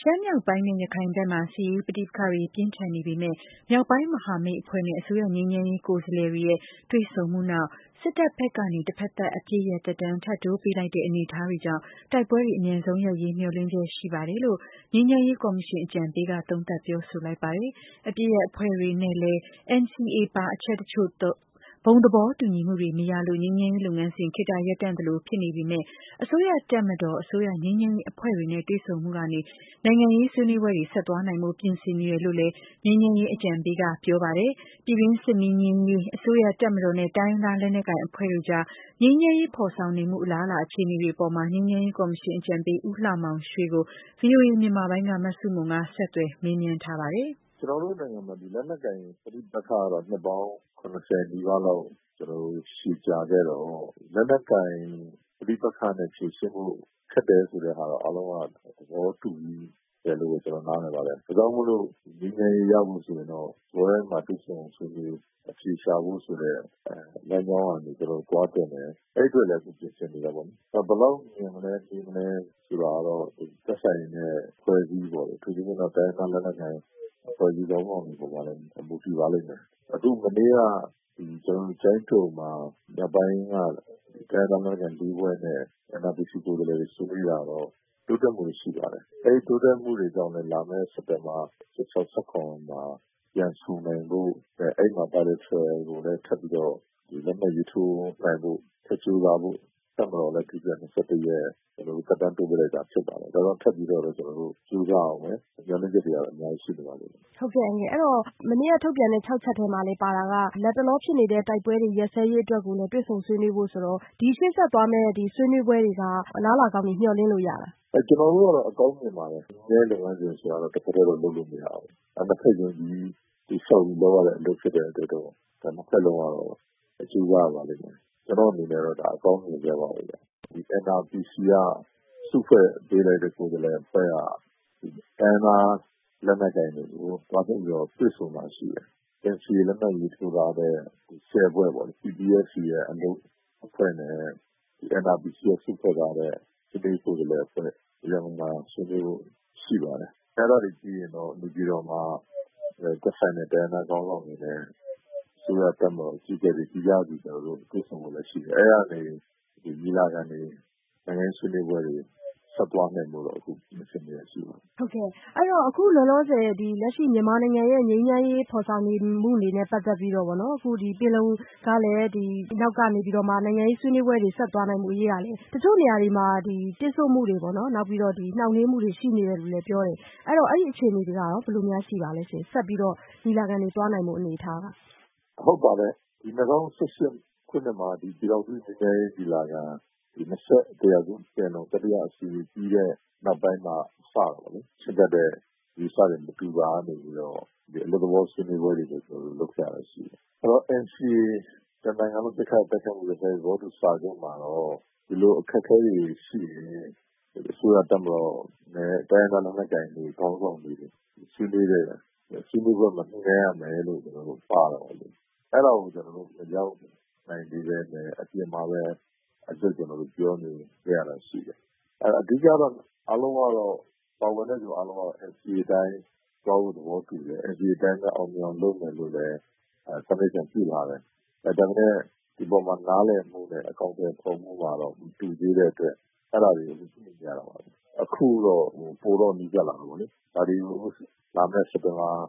ရှမ်းမြောက်ပိုင်းနဲ့ရခိုင်ဘက်မှာစစ်ရေးပဋိပက္ခတွေပြင်းထန်နေပေမဲ့မြောက်ပိုင်းမဟာမိတ်အဖွဲ့နဲ့အစိုးရငြိမ်းချမ်းရေးကိုယ်စားလှယ်တွေရဲ့တွေ့ဆုံမှုနောက်စစ်တပ်ဘက်ကနေတဖက်သတ်အပစ်ရပ်သက်တမ်းထပ်တိုးပေးလိုက်တဲ့အနေအထားတွေကြောင့်တိုက်ပွဲတွေအမြန်ဆုံးရပ်ရေးမျှော်လင့်ချက်ရှိပါတယ်လို့ငြိမ်းချမ်းရေးကော်မရှင်အကြံပေးကသုံးသပ်ပြောဆိုလိုက်ပါတယ်။အပစ်ရပ်အဖွဲ့တွေနဲ့လည်း NCA ပါအချက်တချို့ဘုံသဘောတူညီမှုတွေမရလို့ငြိမ်းချမ်းရေးလုပ်ငန်းစဉ်ခေတ္တရပ်တန့်သလိုဖြစ်နေပေမဲ့အစိုးရတပ်မတော်အစိုးရငြိမ်းချမ်းရေးအဖွဲ့တွေနဲ့တွေ့ဆုံမှုကနေနိုင်ငံရေးဆွေးနွေးပွဲတွေဆက်သွားနိုင်ဖို့ပြင်ဆင်နေတယ်လို့လည်းငြိမ်းချမ်းရေးအကြံပေးကပြောပါတယ်။ပြည်တွင်းစစ်မီးငြိမ်းရေးအစိုးရတပ်မတော်နဲ့တိုင်းရင်းသားလက်နက်ကိုင်အဖွဲ့တို့ကြားငြိမ်းချမ်းရေးဖော်ဆောင်နေမှုအလားအလာအခြေအနေတွေအပေါ်မှာငြိမ်းချမ်းရေးကော်မရှင်အကြံပေးဦးလှမောင်ရွှေကို VOA မြန်မာပိုင်းကမဆုမွန်ကဆက်သွယ်မေးမြန်းထားပါတယ်။ကျွန်တော်တို့နိုင်ငံမှာဒီလက်နက်ကိုင်ပဋိပက္ခကတော့နှစ်ပေါင်း80နီးပါးလောက်ကျွန်တော်တို့ရှည်ကြာခဲ့တော့လက်နက်ကိုင်ပဋိပက္ခနဲ့ဖြေရှင်းဖို့ခက်တယ်ဆိုတဲ့ဟာတော့အားလုံးကသဘောတူပြီးတယ်လို့ကျွန်တော်နားလည်ပါတယ်။ဒါကြောင့်မို့လို့ဒီငြိမ်းချမ်းရေးရဖို့ဆိုရင်တော့ဇွဲမှာတွေ့ဆုံဆွေးနွေးအဖြေရှာဖို့ဆိုတဲ့လမ်းကြောင်းကနေကျွန်တော်သွားတင်တယ်။အဲ့အတွက်လည်းပြင်ဆင်နေတာပေါ့။ဘယ်လောက်မြင်မလဲဒီမလဲဆိုတာတော့သက်ဆိုင်တဲ့ဖွဲ့စည်းပေါ့။သူတို့ကတော့တိုင်းသားလက်နက်ကိုင်ဖွဲ့စည်းကောင်းကောင်းတွေပေါ်မှာလည်းမူတည်ပါလိမ့်မယ်။အခုမနေ့ကကျွန်တော်ကျိုင်းတုံမှာညပိုင်းကတိုင်းသားလက်နက်ကိုင်၄ဘွဲ့နဲ့ NRPC ကိုယ်စားလှယ်တွေဆွေးနွေးတာတော့တိုးတက်မှုရှိပါတယ်။အဲဒီတိုးတက်မှုတွေကြောင့်လည်းလာမယ့်စက်တင်ဘာ16 17မှာပြန်ဆူနိုင်ဖို့အဲ့မှာပါတဲ့ဆွဲကိုလည်းထပ်ပြီးတော့ဒီလက်မှတ်ရေးထိုးနိုင်ဖို့ထပ်ကြိုးစားဖို့တက်မတော်လည်းဒီက21ရက်ကျွန်တော်တို့တက်တန်းတိုးပေးလိုက်တာဖြစ်ပါတယ်။ဒါတော့ထပ်ပြီးတော့ကျွန်တော်တို့ကြိုးစားအောင်မယ်။ညနေချက်တွေကတော့အများကြီးရှိနေပါလိမ့်မယ်။ဟုတ်ကဲ့အဲ့တော့မနေ့ကထုတ်ပြန်တဲ့6ချက်ထဲမှာလည်းပါတာကလက်တလောဖြစ်နေတဲ့တိုက်ပွဲတွေရက်စဲရေးအတွက်ကိုလည်းတွေ့ဆုံဆွေးနွေးဖို့ဆိုတော့ဒီရှေ့ဆက်သွားမယ့်ဒီဆွေးနွေးပွဲတွေကအလားအလာကောင်းကြီးမျှော်လင့်လို့ရတာ။ကျွန်တော်တို့ကတော့အကောင်းမြင်ပါတယ်။ဒီလုပ်ငန်းစဉ်ဆိုတော့တစ်ဖက်တည်းတော့လုပ်လို့မရဘူး။နှစ်ဖက်ချင်းဒီဆောက်ပြီးလောက်ရတဲ့အလုပ်ဖြစ်တဲ့အတွက်တော့နှစ်ဖက်လုံးကတော့အကျိုးရပါလိမ့်မယ်။ကျွန်တော်အနေနဲ့တော့ဒါအကောင်းမြင်ကြပါဘူး။ဒီ NRPC ကစုဖွဲ့ပေးလိုက်တဲ့ကိုယ်စားလှယ်အဖွဲ့ကတိုင်းသားလက်နက်ကိုင်တွေကိုတွားပြီးတော့တွေ့ဆုံတာရှိတယ်။ NCA လက်မှတ်ရေးထိုးထားတဲ့10ဘွဲ့ပေါ့။ PPSC ရဲ့အလုပ်အဖွဲ့နဲ့ဒီ NRPC ရဲ့စုဖွဲ့ထားတဲ့ဒီကိုယ်စားလှယ်အဖွဲ့ရန်ကုန်မှာဆွေးနွေးဖို့ရှိပါတယ်။အဲ့ဒါတွေကြည့်ရင်တော့ဒီပြည်တော်မှာသက်ဆိုင်တဲ့တိုင်းသားကောင်းဆောင်တွေနဲ့ဆိုရတက်မလို့ကြီးကြပ်ပြီးဒီကြားပြီးကျွန်တော်တို့တွေ့ဆုံဖို့လည်းရှိတယ်။အဲ့ဒါနေဒီမိလာကနေနိုင်ငံဆွေးနွေးပွဲတွေဆက်သွားနိုင်လို့တော့အခုပြင်ဆင်နေရရှိပါတယ်။ဟုတ်ကဲ့အဲ့တော့အခုလောလောဆယ်ဒီလက်ရှိမြန်မာနိုင်ငံရဲ့ငြိမ်းချမ်းရေးဖော်ဆောင်နေမှုတွေနဲ့ပတ်သက်ပြီးတော့ဗောနော်အခုဒီပင်လုံကလည်းဒီနောက်ကနေပြီးတော့မှနိုင်ငံရေးဆွေးနွေးပွဲတွေဆက်သွားနိုင်မှုရေးရလေတချို့နေရာတွေမှာဒီတစ်ဆို့မှုတွေဗောနော်နောက်ပြီးတော့ဒီနှောင့်နှေးမှုတွေရှိနေတယ်လို့လည်းပြောတယ်။အဲ့တော့အဲ့ဒီအခြေအနေတွေကရောဘယ်လိုများရှိပါလဲရှင်ဆက်ပြီးတော့ညီလာခံတွေသွားနိုင်မှုအနေအထားကဟုတ်ပါတယ်ဒီ2018ခုနှစ်မှာဒီပြည်တော်စုငြိမ်းချမ်းရေးညီလာခံဒီ21ရာစုပင်လုံတတိယအစည်းအဝေးပြီးတဲ့နောက်ပိုင်းမှာစတော့ဗောလေစစ်တပ်တဲ့ဒီစတဲ့မတူပါနေပြီးတော့ဒီအလုပ်သဘောဆွေးနွေးပွဲတွေကိုကျွန်တော်တို့လုပ်ကြရရှိတယ်။အဲ့တော့ NCA တနိုင်ငံလုံးတစ်ခါတက်ခဲ့မှုတွေဘောတူစာချုပ်မှာတော့ဒီလိုအခက်အခဲတွေရှိရင်အစိုးရတပ်မတော်နဲ့တိုင်းဒေသလက်နက်ကိုင်တွေခေါင်းဆောင်တွေဆွေးနွေးတဲ့ဆွေးနွေးပွဲမှာညှိနှိုင်းရမယ်လို့ကျွန်တော်တို့ပါတော့လေ။အဲ့ဒါကိုကျွန်တော်တို့မရောက်နိုင်သေးပဲနဲ့အပြင်မှာပဲကျွန်တော်တို့ပြောနေရတာရှိတယ်။အဓိကတော့အားလုံးကတော့ပါဝင်တဲ့သူအားလုံးက NCA တိုင်းကြောက်သဘောတူတယ်။ NCA တိုင်းကအောင်မြင်အောင်လုပ်မယ်လို့လည်းသတိပြန်ပြလာတယ်။ဒါပေမဲ့ဒီပေါ်မှာနားလည်မှုနဲ့အကောင့်တွေပုံမှုမှာတော့တူသေးတဲ့အတွက်အဲ့ဒါတွေကိုသိနေကြတာပါ။အခုတော့ပိုတော့နီးကြလာတော့ဗောလေ။ဒါတွေကိုလာမယ့်စက်တင်ဘာ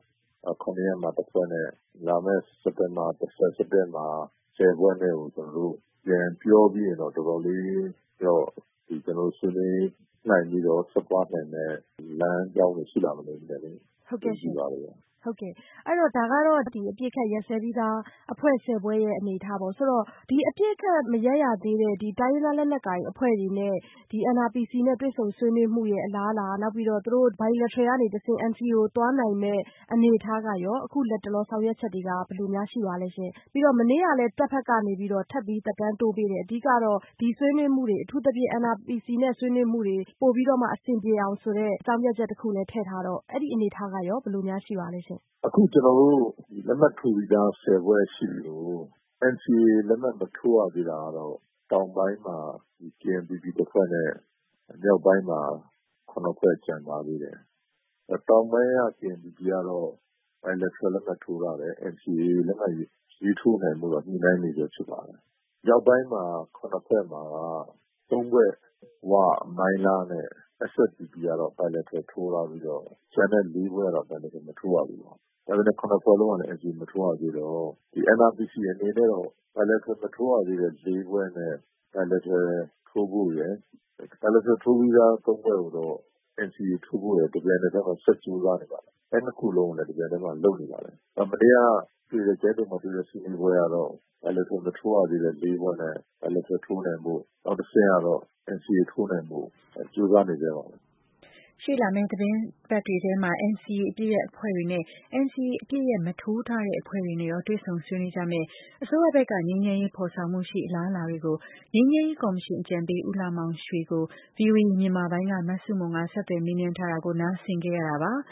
9ရက်မှာတစ်ဖွဲ့နဲ့လာမယ့်စက်တင်ဘာ17မှာ10ဘွဲ့နဲ့ကိုကျွန်တော်တို့ပြန်ပြောပြီးရင်တော့တော်တော်လေးတော့ဒီကျွန်တော်ဆွေးနွေးနိုင်ပြီးတော့ဆက်သွားနိုင်တဲ့လမ်းကြောင်းတွေရှိလာမလို့လေဟုတ်ကဲ့ရှိပါလိမ့်မယ်ဟုတ်ကဲ့အဲ့တော့ဒါကတော့ဒီအပြစ်ခတ်ရက်စဲပြီးသားအဖွဲ့10ဘွဲ့ရဲ့အနေထားပေါ့ဆိုတော့ဒီအပြစ်ခတ်မရက်ရသေးတဲ့ဒီတိုင်းရင်းသားလက်နက်ကိုင်အဖွဲ့တွေနဲ့ဒီ NRPC နဲ့တွေ့ဆုံဆွေးနွေးမှုရဲ့အလားအလာနောက်ပြီးတော့သူတို့ bilateral ကနေတဆင့် NCO သွားနိုင်မဲ့အနေအထားကရောအခုလက်တလောဆောင်ရွက်ချက်တွေကဘယ်လိုများရှိပါလဲရှင်ပြီးတော့မနေ့ကလည်းတပ်ဖက်ကနေပြီးတော့ထပ်ပြီးတက်တန်းတိုးပေးတယ်အဓိကတော့ဒီဆွေးနွေးမှုတွေအထူးသဖြင့် NRPC နဲ့ဆွေးနွေးမှုတွေပို့ပြီးတော့မှအဆင်ပြေအောင်ဆိုတဲ့အကြောင်းပြချက်တစ်ခုလည်းထည့်ထားတော့အဲ့ဒီအနေအထားကရောဘယ်လိုများရှိပါလဲရှင်အခုကျွန်တော်တို့လက်မှတ်ထိုးပြီးသား10ဘွဲ့ရှိလို့ NCA လက်မှတ်မထိုးရသေးတာကတော့တောင်ပိုင်းမှာဒီ KNPP တစ်ဖွဲ့နဲ့မြောက်ပိုင်းမှာ9ဖွဲ့ကျန်ပါသေးတယ်တောင်ပိုင်းက KNPP ကတော့ bilateral လက်မှတ်ထိုးထားတယ်။ NCA လက်မှတ်ရေးထိုးနိုင်ဖို့တော့ညှိနှိုင်းနေဆဲဖြစ်ပါတယ်။မြောက်ပိုင်းမှာ ဖွဲ့မှာက ဖွဲ့ ဝ၊ မိုင်းလားနဲ့ SSPP ကတော့ bilateral ထိုးထားပြီးတော့ ကျန်တဲ့ ဖွဲ့ကတော့ bilateral မထိုးရသေးပါဘူး။ဒါပေမဲ့ ဖွဲ့လုံးကလည်း NCA မထိုးရသေးတော့ ဒီ NRPC အနေနဲ့တော့ bilateral မထိုးရသေးတဲ့ ဖွဲ့နဲ့ bilateral ထိုးဖို့ရယ်၊ bilateral ထိုးပြီးသား ဖွဲ့ကိုတော့ NCA ထိုးဖို့ရယ် တပြိုင်နက်တည်းမှာဆက်ကြိုးစားနေပါတယ်။အဲဒီနှစ်ခုလုံးကိုလည်းတပြိုင်တည်းမှာလုပ်နေပါတယ်။မနေ့ကတွေ့တဲ့ ကျိုင်းတုံမှာတွေ့တဲ့ဆွေးနွေးပွဲကတော့ bilateral မထိုးရသေးတဲ့ ဖွဲ့နဲ့ bilateral ထိုးနိုင်ဖို့ နောက်တဆင့်ကတော့ NCA ထိုးနိုင်ဖို့ကြိုးစားနေဆဲပါပဲ။ရှေ့လာမယ့်သီတင်းပတ်တွေထဲမှာ NCA အပစ်ရပ်အဖွဲ့တွေနဲ့ NCA အပစ်ရပ်မထိုးထားတဲ့အဖွဲ့တွေနဲ့ရောတွေ့ဆုံဆွေးနွေးကြမယ့် အစိုးရဘက်ကငြိမ်းချမ်းရေးဖော်ဆောင်မှုရှိအလားအလာတွေကို ငြိမ်းချမ်းရေးကော်မရှင်အကြံပေးဦးလှမောင်ရွှေကို ဗွီအိုအေမြန်မာပိုင်းကမဆုမွန်ကဆက်သွယ်မေးမြန်းထားတာကိုနားဆင်ကြရတာပါ။